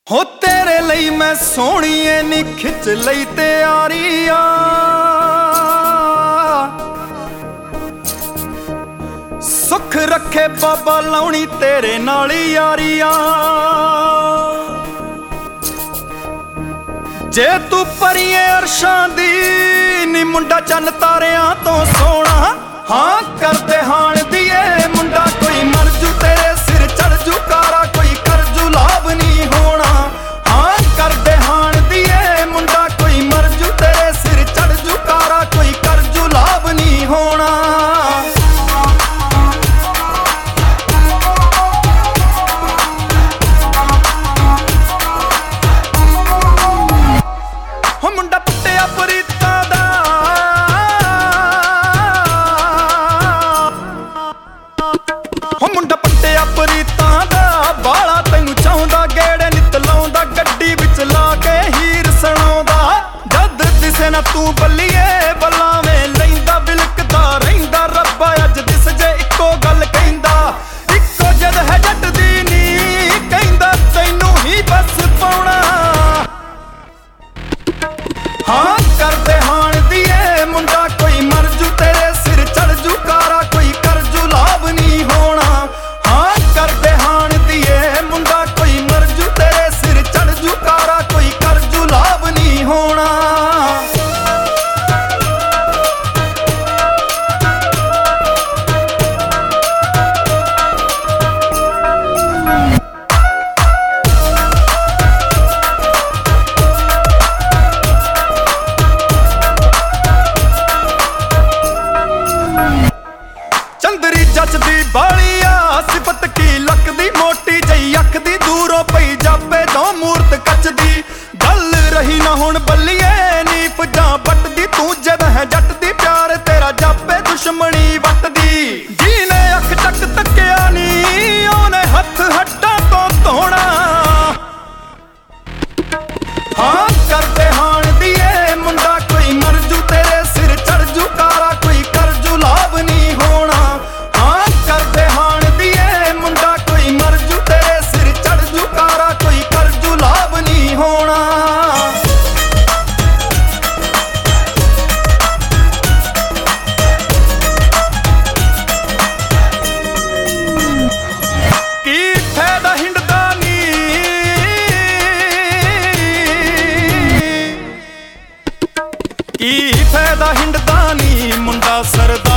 हो तेरे लई मैं सोहणीए नी खिच लई तैयारी सुख रखे बाबा लाउणी तेरे नाल यारियां। जे तू परिए अरशां दी नी मुंडा चन तारियां तो सोना हाँ करदे हाण दिए मुंडा कोई मर जू तेरे सिर चढ़ जू कारा कोई कर जू लाभ नहीं होना। हाँ करदे हाण दिए मुंडा कोई मर जू तेरे सिर चढ़ जू कारा कोई कर जू लाभ नहीं होना। हो मुंडा पट्टिया परीतां दा हो मुंडा पट्टिया परीतां दा बाला तैनूं चाहुंदा गेड़े नित लाउंदा गड्डी विच ला के हीर सुणाउंदा। जद दिसे ना तू बल्लीए बलावें लैंदा बिलकदा रहिंदा रब्बा अज दिस जे इक्को गल कहिंदा इक्को जद है जट दी नी कहिंदा तैनूं ही बस पाउणा। हाँ करदे हाण दिए मुंडा कोई मर जू तेरे सिर चढ़ जू कारा कोई कर जू लाभ नहीं होना। हाँ करदे हाण दिए मुंडा कोई मर जू तेरे सिर चढ़ जू कारा कोई कर जू लाभ नहीं होना। चंदरी जचदी बालिया सिफत की लकदी मोटी जई अख दी दूरों पई जापे दो मूरत कचदी गल रही ना हुण बल्लीए नीप जा बटदी तू जद है जट दी प्यार तेरा जापे दुश्मनी वटदी। जीने अख तक तकिया नी ओने हथ हट्टां तो धोना। हाँ करदे हाण दिए मुंडा कोई मर जू तेरे सिर चढ़ जू कारा कोई कर जू लाभ नहीं होना। हाँ करदे हाण दिए मुंडा कोई मर जू तेरे सिर चढ़ जू कारा कोई कर जू लाभ नहीं होना। की फैदा हिंडदा नी की फैदा हिंडदा नी मुंडा सरदा